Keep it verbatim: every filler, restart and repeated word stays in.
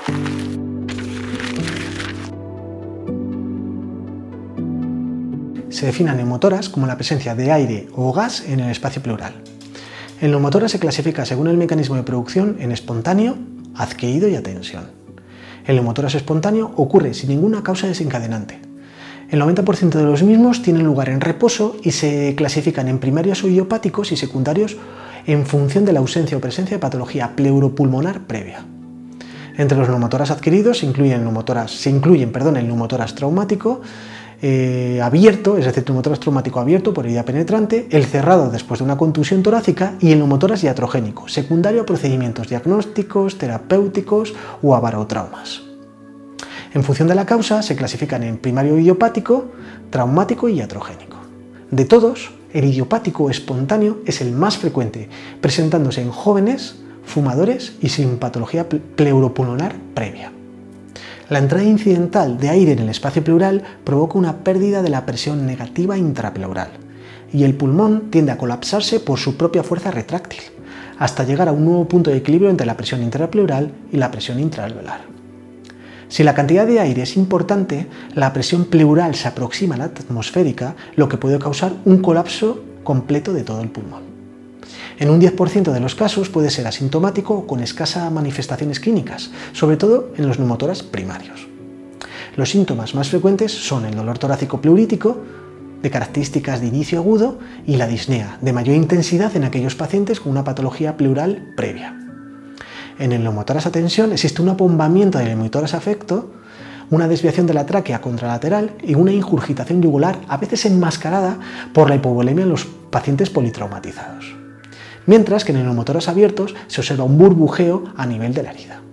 Se define a neumotórax como la presencia de aire o gas en el espacio pleural. El neumotórax se clasifica según el mecanismo de producción en espontáneo, adquirido y atensión. El neumotórax espontáneo ocurre sin ninguna causa desencadenante. El noventa por ciento de los mismos tienen lugar en reposo y se clasifican en primarios o idiopáticos y secundarios en función de la ausencia o presencia de patología pleuropulmonar previa. Entre los neumotórax adquiridos se incluyen, neumotórax, se incluyen perdón, el neumotórax traumático eh, abierto, es decir, neumotórax traumático abierto por herida penetrante, el cerrado después de una contusión torácica y el neumotórax iatrogénico, secundario a procedimientos diagnósticos, terapéuticos o a barotraumas. En función de la causa se clasifican en primario idiopático, traumático y iatrogénico. De todos, el idiopático espontáneo es el más frecuente, presentándose en jóvenes, fumadores y sin patología pleuropulmonar previa. La entrada incidental de aire en el espacio pleural provoca una pérdida de la presión negativa intrapleural y el pulmón tiende a colapsarse por su propia fuerza retráctil, hasta llegar a un nuevo punto de equilibrio entre la presión intrapleural y la presión intraalveolar. Si la cantidad de aire es importante, la presión pleural se aproxima a la atmosférica, lo que puede causar un colapso completo de todo el pulmón. En un diez por ciento de los casos puede ser asintomático o con escasas manifestaciones clínicas, sobre todo en los neumotórax primarios. Los síntomas más frecuentes son el dolor torácico pleurítico, de características de inicio agudo, y la disnea, de mayor intensidad en aquellos pacientes con una patología pleural previa. En el neumotórax a tensión existe un abombamiento del neumotórax afecto, una desviación de la tráquea contralateral y una ingurgitación yugular, a veces enmascarada por la hipovolemia en los pacientes politraumatizados. Mientras que en el neumotórax abiertos se observa un burbujeo a nivel de la herida.